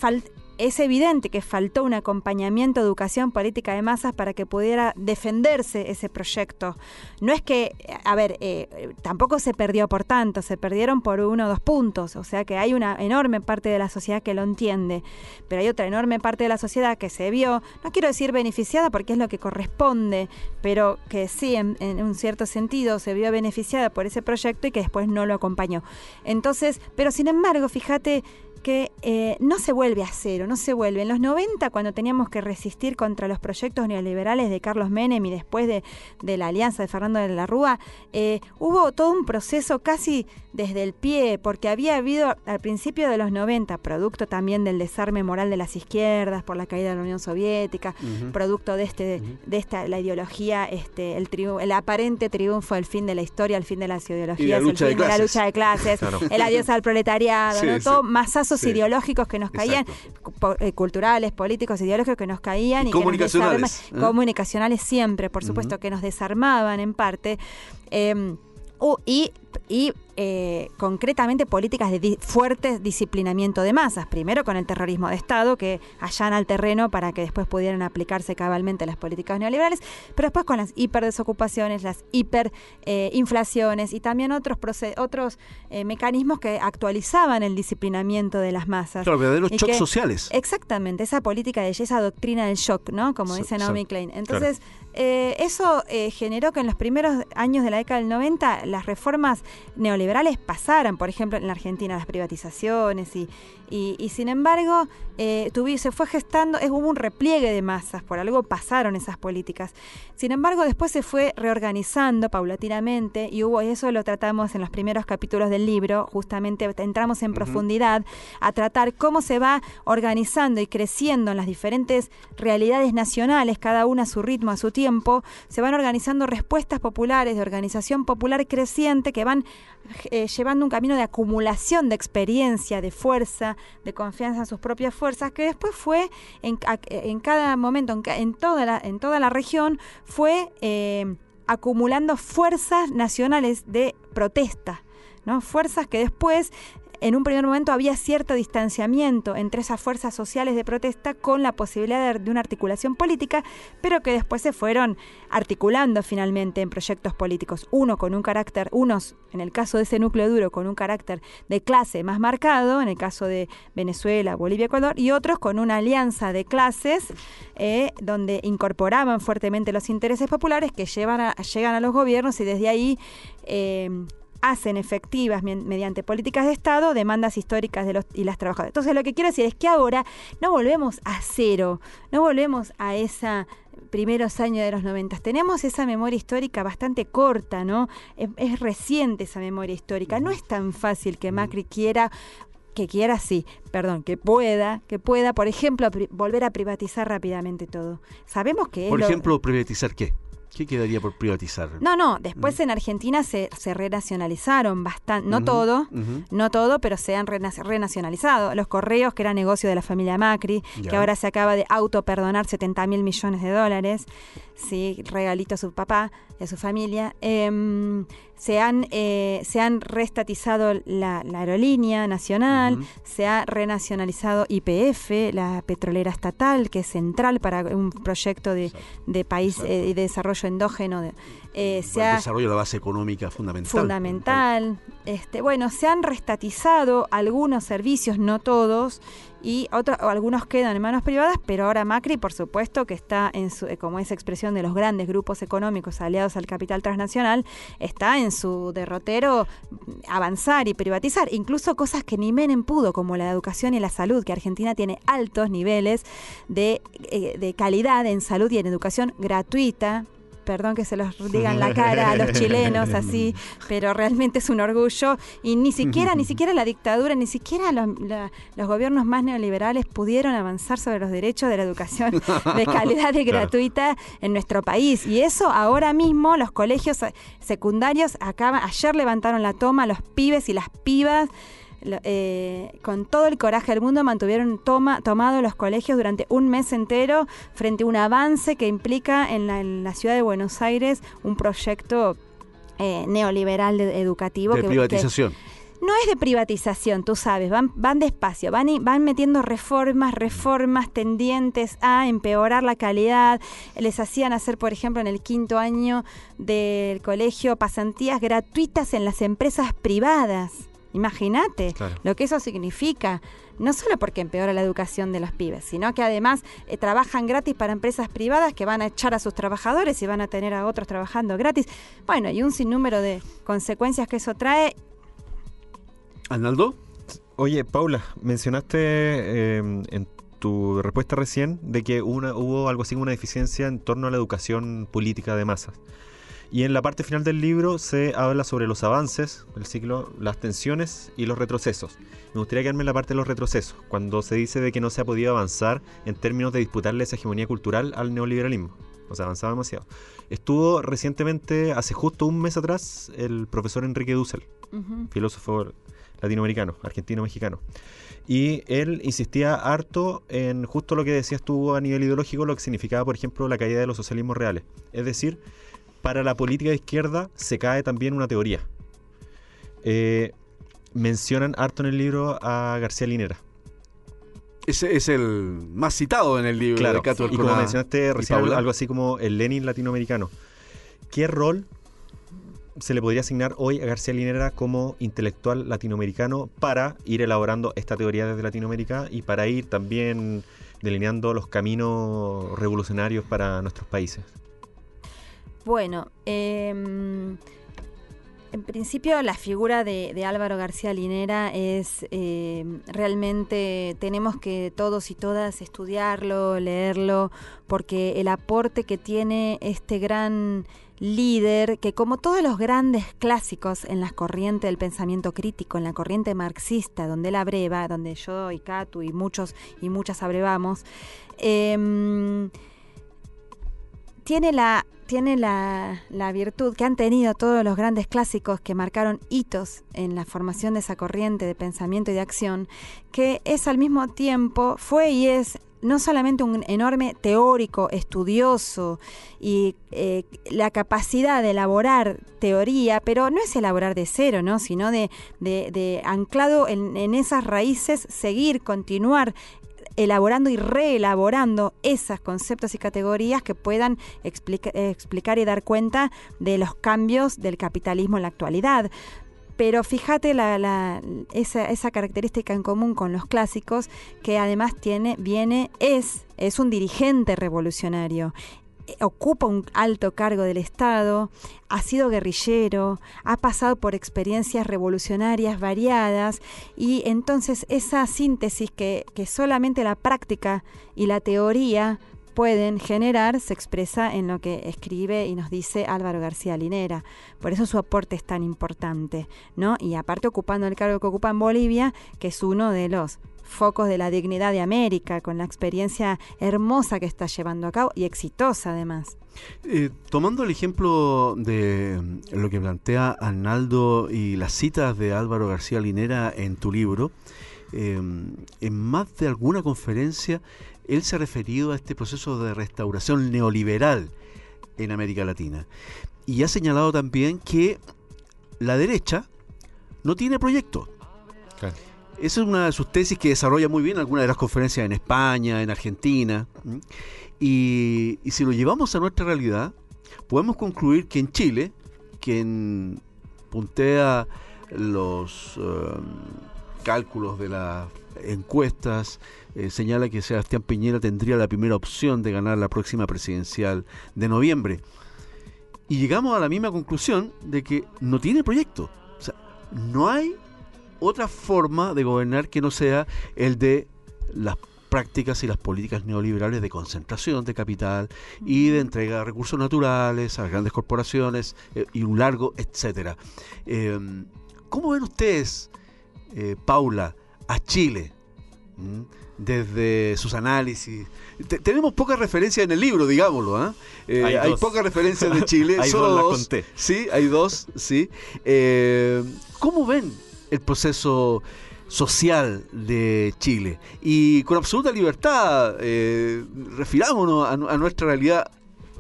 D: es evidente que faltó un acompañamiento de educación política de masas para que pudiera defenderse ese proyecto. No es que, tampoco se perdió por tanto, se perdieron por 1 o 2 puntos, o sea que hay una enorme parte de la sociedad que lo entiende, pero hay otra enorme parte de la sociedad que se vio, no quiero decir beneficiada porque es lo que corresponde, pero que sí, en un cierto sentido se vio beneficiada por ese proyecto y que después no lo acompañó. Entonces, pero sin embargo, fíjate que no se vuelve a cero, no se vuelve. En los 90, cuando teníamos que resistir contra los proyectos neoliberales de Carlos Menem y después de la alianza de Fernando de la Rúa, hubo todo un proceso casi desde el pie, porque había habido al principio de los 90, producto también del desarme moral de las izquierdas por la caída de la Unión Soviética, producto de la ideología, el aparente triunfo del fin de la historia, el fin de las ideologías, el fin de la lucha de clases, claro. El adiós al proletariado, ¿no? Todo masazos ideológicos que nos caían, culturales, políticos, ideológicos que nos caían y
C: comunicacionales,
D: que nos comunicacionales siempre, por supuesto, que nos desarmaban en parte, concretamente políticas de fuerte disciplinamiento de masas, primero con el terrorismo de Estado, que allana el terreno para que después pudieran aplicarse cabalmente las políticas neoliberales, pero después con las hiperdesocupaciones, las hiperinflaciones y también otros mecanismos que actualizaban el disciplinamiento de las masas.
C: Claro, verdaderos shocks sociales.
D: Exactamente, esa política esa doctrina del shock, ¿no? Como dice Naomi Klein. Entonces, claro. Eso generó que en los primeros años de la década del 90 las reformas neoliberales pasaran, por ejemplo, en la Argentina, las privatizaciones y sin embargo se fue gestando, hubo un repliegue de masas, por algo pasaron esas políticas. Sin embargo, después se fue reorganizando paulatinamente y eso lo tratamos en los primeros capítulos del libro, justamente entramos en profundidad a tratar cómo se va organizando y creciendo en las diferentes realidades nacionales, cada una a su ritmo, a su tiempo, se van organizando respuestas populares de organización popular creciente que van llevando un camino de acumulación de experiencia, de fuerza, de confianza en sus propias fuerzas, que después fue en cada momento, en toda la región, fue acumulando fuerzas nacionales de protesta, ¿no? Fuerzas que después, en un primer momento, había cierto distanciamiento entre esas fuerzas sociales de protesta con la posibilidad de una articulación política, pero que después se fueron articulando finalmente en proyectos políticos, unos, en el caso de ese núcleo duro, con un carácter de clase más marcado, en el caso de Venezuela, Bolivia, Ecuador, y otros con una alianza de clases donde incorporaban fuertemente los intereses populares que llegan a los gobiernos y desde ahí hacen efectivas mediante políticas de Estado demandas históricas de las trabajadoras. Entonces, lo que quiero decir es que ahora no volvemos a cero, no volvemos a esos primeros años de los 90. Tenemos esa memoria histórica bastante corta, ¿no? Es reciente esa memoria histórica. No es tan fácil que Macri pueda, por ejemplo, volver a privatizar rápidamente todo. Sabemos que
C: por ejemplo, ¿privatizar qué? ¿Qué quedaría por privatizar?
D: Después en Argentina se renacionalizaron bastante, no todo, pero se han renacionalizado. Los correos, que era negocio de la familia Macri, que ahora se acaba de autoperdonar $70.000 millones, sí, regalito a su papá y a su familia. Se han reestatizado la aerolínea nacional, se ha renacionalizado YPF, la petrolera estatal, que es central para un proyecto de país y de desarrollo desarrollo endógeno,
C: El desarrollo de la base económica fundamental.
D: Bueno, se han reestatizado algunos servicios, no todos, y algunos quedan en manos privadas, pero ahora Macri, por supuesto, que está como esa expresión de los grandes grupos económicos aliados al capital transnacional, está en su derrotero avanzar y privatizar, incluso cosas que ni Menem pudo, como la educación y la salud, que Argentina tiene altos niveles de calidad en salud y en educación gratuita. Perdón que se los diga en la cara a los chilenos así, pero realmente es un orgullo. Y ni siquiera la dictadura, ni siquiera los gobiernos más neoliberales pudieron avanzar sobre los derechos de la educación de calidad y gratuita en nuestro país. Y eso ahora mismo los colegios secundarios ayer levantaron la toma, los pibes y las pibas, con todo el coraje del mundo mantuvieron tomado los colegios durante un mes entero frente a un avance que implica en la ciudad de Buenos Aires un proyecto neoliberal educativo
C: de privatización.
D: No es de privatización, tú sabes, van despacio, van metiendo reformas tendientes a empeorar la calidad. Les hacían hacer, por ejemplo, en el 5º año del colegio, pasantías gratuitas en las empresas privadas. Imagínate lo que eso significa, no solo porque empeora la educación de los pibes, sino que además trabajan gratis para empresas privadas que van a echar a sus trabajadores y van a tener a otros trabajando gratis. Bueno, y un sinnúmero de consecuencias que eso trae.
C: ¿Arnaldo?
E: Oye, Paula, mencionaste en tu respuesta recién de que hubo algo así como una deficiencia en torno a la educación política de masas. Y en la parte final del libro se habla sobre los avances del ciclo, las tensiones y los retrocesos. Me gustaría quedarme en la parte de los retrocesos, cuando se dice de que no se ha podido avanzar en términos de disputarle esa hegemonía cultural al neoliberalismo. O sea, avanzaba demasiado. Estuvo recientemente, hace justo un mes atrás, el profesor Enrique Dussel, filósofo latinoamericano, argentino-mexicano. Y él insistía harto en justo lo que decías tú a nivel ideológico, lo que significaba, por ejemplo, la caída de los socialismos reales. Es decir, para la política de izquierda se cae también una teoría. Mencionan harto en el libro a García Linera.
C: Ese es el más citado en el libro,
E: claro,
C: de Cato
E: y como mencionaste recién, algo así como el Lenin latinoamericano. ¿Qué rol se le podría asignar hoy a García Linera como intelectual latinoamericano para ir elaborando esta teoría desde Latinoamérica y para ir también delineando los caminos revolucionarios para nuestros países?
D: Bueno, en principio la figura de Álvaro García Linera es realmente, tenemos que todos y todas estudiarlo, leerlo, porque el aporte que tiene este gran líder, que como todos los grandes clásicos en la corriente del pensamiento crítico, en la corriente marxista, donde él abreva, donde yo y Catu y muchos y muchas abrevamos, tiene la virtud que han tenido todos los grandes clásicos que marcaron hitos en la formación de esa corriente de pensamiento y de acción, que es al mismo tiempo, fue y es no solamente un enorme teórico, estudioso y la capacidad de elaborar teoría, pero no es elaborar de cero, ¿no? Sino de anclado en esas raíces, continuar elaborando y reelaborando esos conceptos y categorías que puedan explicar y dar cuenta de los cambios del capitalismo en la actualidad. Pero fíjate esa característica en común con los clásicos, que además es un dirigente revolucionario. Ocupa un alto cargo del Estado, ha sido guerrillero, ha pasado por experiencias revolucionarias variadas, y entonces esa síntesis que solamente la práctica y la teoría pueden generar se expresa en lo que escribe y nos dice Álvaro García Linera. Por eso su aporte es tan importante, ¿no? Y aparte ocupando el cargo que ocupa en Bolivia, que es uno de los focos de la dignidad de América, con la experiencia hermosa que está llevando a cabo y exitosa además.
C: Tomando el ejemplo de lo que plantea Arnaldo y las citas de Álvaro García Linera en tu libro, en más de alguna conferencia él se ha referido a este proceso de restauración neoliberal en América Latina y ha señalado también que la derecha no tiene proyecto. Claro. Esa es una de sus tesis que desarrolla muy bien en algunas de las conferencias en España, en Argentina. Y si lo llevamos a nuestra realidad, podemos concluir que en Chile, quien puntea los cálculos de las encuestas, señala que Sebastián Piñera tendría la primera opción de ganar la próxima presidencial de noviembre. Y llegamos a la misma conclusión de que no tiene proyecto. O sea, no hay otra forma de gobernar que no sea el de las prácticas y las políticas neoliberales de concentración de capital y de entrega de recursos naturales a las grandes corporaciones y un largo etcétera. ¿Cómo ven ustedes, Paula, a Chile? Desde sus análisis. Tenemos pocas referencias en el libro, digámoslo. Hay pocas referencias de Chile.
E: Hay
C: solo
E: dos, las
C: dos.
E: conté.
C: Sí, hay dos. Sí. ¿Cómo ven el proceso social de Chile? Y con absoluta libertad, refirámonos a nuestra realidad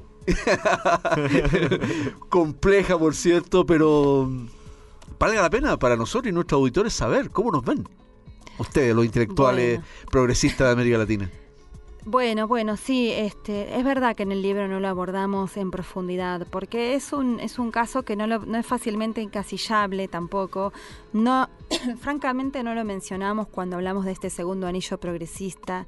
C: compleja, por cierto, pero valga la pena para nosotros y nuestros auditores saber cómo nos ven ustedes, los intelectuales progresistas de América Latina.
D: Bueno, sí, es verdad que en el libro no lo abordamos en profundidad, porque es un caso que no es fácilmente encasillable tampoco. No, francamente no lo mencionamos cuando hablamos de este segundo anillo progresista,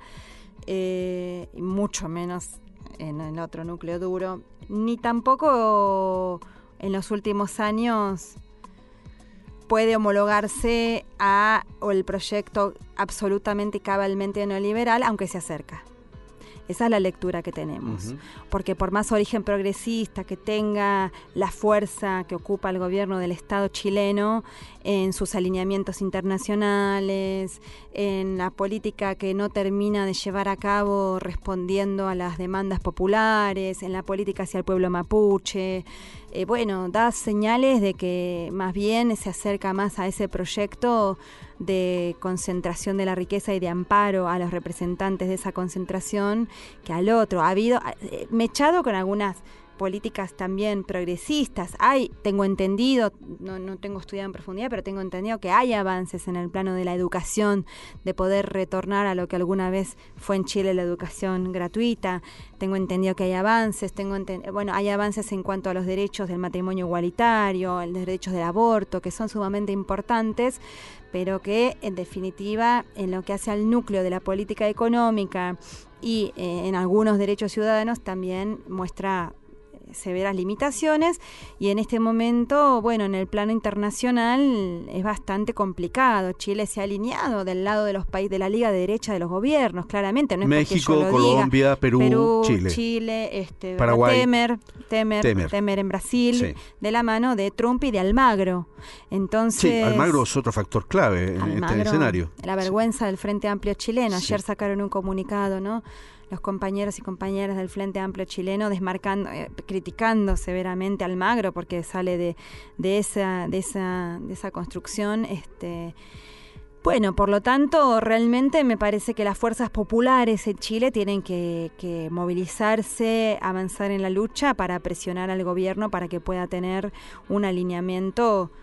D: y mucho menos en el otro núcleo duro, ni tampoco en los últimos años puede homologarse a el proyecto absolutamente y cabalmente neoliberal, aunque se acerca. Esa es la lectura que tenemos. Porque por más origen progresista que tenga la fuerza que ocupa el gobierno del Estado chileno en sus alineamientos internacionales, en la política que no termina de llevar a cabo respondiendo a las demandas populares, en la política hacia el pueblo mapuche, da señales de que más bien se acerca más a ese proyecto de concentración de la riqueza y de amparo a los representantes de esa concentración que al otro. Ha habido, mechado con algunas políticas también progresistas. Tengo entendido, no tengo estudiado en profundidad, pero tengo entendido que hay avances en el plano de la educación, de poder retornar a lo que alguna vez fue en Chile la educación gratuita. Tengo entendido que hay avances, hay avances en cuanto a los derechos del matrimonio igualitario, los derechos del aborto, que son sumamente importantes, pero que en definitiva en lo que hace al núcleo de la política económica y en algunos derechos ciudadanos también muestra severas limitaciones, y en este momento, en el plano internacional es bastante complicado. Chile se ha alineado del lado de los países de la Liga de Derecha de los gobiernos, claramente, no es
C: México,
D: porque yo lo
C: Colombia,
D: diga.
C: Perú, Chile, Paraguay,
D: Temer en Brasil,
C: sí,
D: de la mano de Trump y de Almagro. Entonces,
C: sí, Almagro es otro factor clave en este escenario.
D: La vergüenza del Frente Amplio chileno. Ayer
C: Sí.
D: sacaron un comunicado, ¿no? Los compañeros y compañeras del Frente Amplio chileno criticando severamente a Almagro porque sale de esa construcción. Por lo tanto, realmente me parece que las fuerzas populares en Chile tienen que movilizarse, avanzar en la lucha para presionar al gobierno para que pueda tener un alineamiento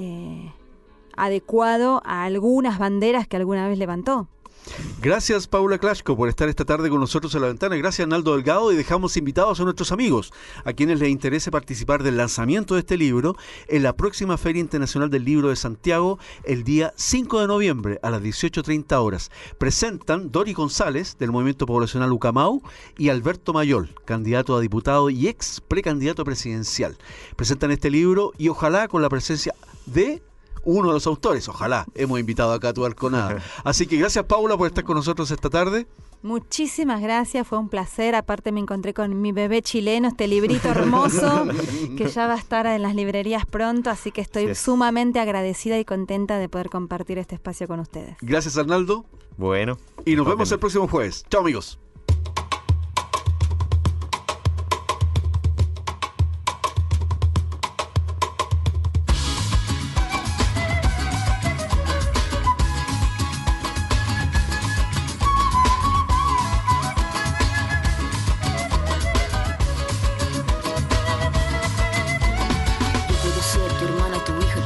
D: adecuado a algunas banderas que alguna vez levantó.
C: Gracias, Paula Klashko, por estar esta tarde con nosotros en La Ventana. Gracias, Arnaldo Delgado, y dejamos invitados a nuestros amigos, a quienes les interese participar del lanzamiento de este libro en la próxima Feria Internacional del Libro de Santiago, el día 5 de noviembre a las 18:30 horas. Presentan Dori González, del Movimiento Poblacional Ucamau, y Alberto Mayol, candidato a diputado y ex precandidato presidencial. Presentan este libro y ojalá con la presencia de uno de los autores, ojalá. Hemos invitado acá a tu Arconada. Así que gracias, Paula, por estar con nosotros esta tarde.
D: Muchísimas gracias, fue un placer. Aparte me encontré con mi bebé chileno, este librito hermoso que ya va a estar en las librerías pronto, así que estoy sumamente agradecida y contenta de poder compartir este espacio con ustedes.
C: Gracias, Arnaldo.
E: Bueno.
C: Y nos vemos el próximo jueves. Chao, amigos.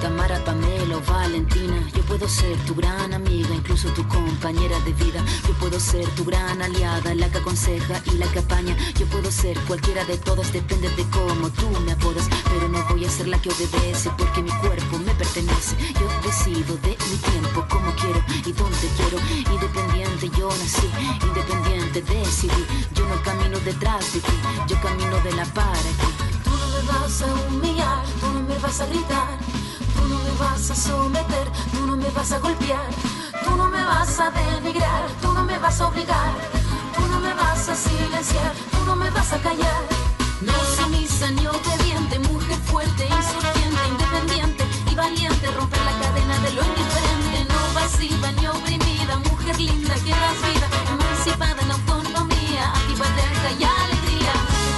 F: Ser tu gran amiga, incluso tu compañera de vida. Yo puedo puedo ser tu gran aliada, la que aconseja y la que apaña. Yo puedo ser cualquiera de todas, depende de cómo tú me apodas. Pero no voy a ser la que obedece, porque mi cuerpo me pertenece. Yo decido de mi tiempo, como quiero y donde quiero. Independiente yo nací, independiente decidí. Yo no camino detrás de ti, yo camino de la para aquí. Tú no me vas a humillar, tú no me vas a gritar, tú no me vas a someter, tú no me vas a golpear, tú no me vas a denigrar, tú no me vas a obligar, tú no me vas a silenciar, tú no me vas a callar. No sumisa ni obediente, mujer fuerte, insurgente, independiente y valiente, romper la cadena de lo indiferente. No pasiva ni oprimida, mujer linda que das vida, emancipada en autonomía, activa, alerta y alegría.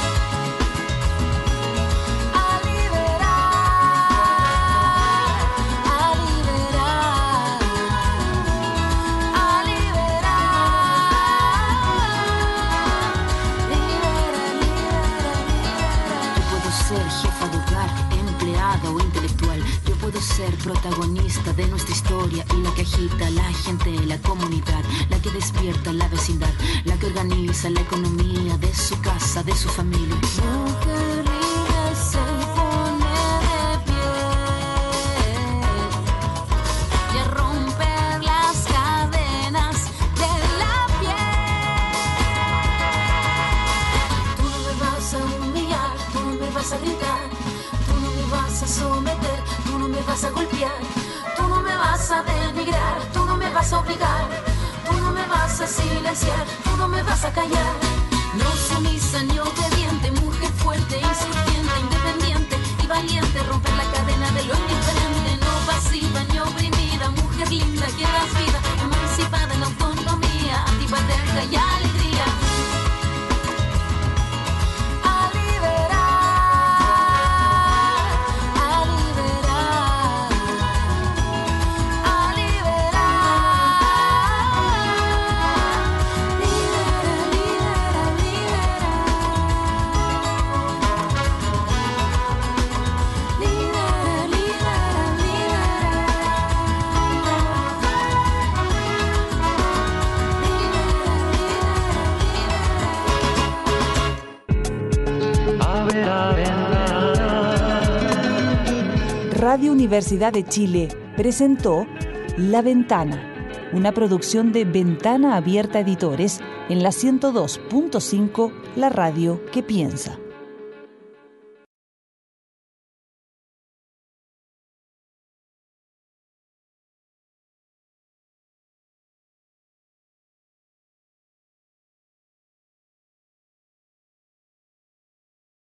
F: O intelectual, yo puedo ser protagonista de nuestra historia y la que agita la gente, la comunidad, la que despierta la vecindad, la que organiza la economía de su casa, de su familia. Mujer libre se pone de pie y a romper las cadenas de la piel. Tú no me vas a humillar, tú no me vas a gritar, vas a someter, tú no me vas a golpear, tú no me vas a denigrar, tú no me vas a obligar, tú no me vas a silenciar, tú no me vas a callar. No sumisa ni obediente, mujer fuerte, insurgente, independiente y valiente, romper la cadena de lo indiferente. No pasiva ni oprimida, mujer linda que das vida, emancipada en autonomía, activa, alerta y alegría.
A: Radio Universidad de Chile presentó La Ventana, una producción de Ventana Abierta Editores en la 102.5, la radio que piensa.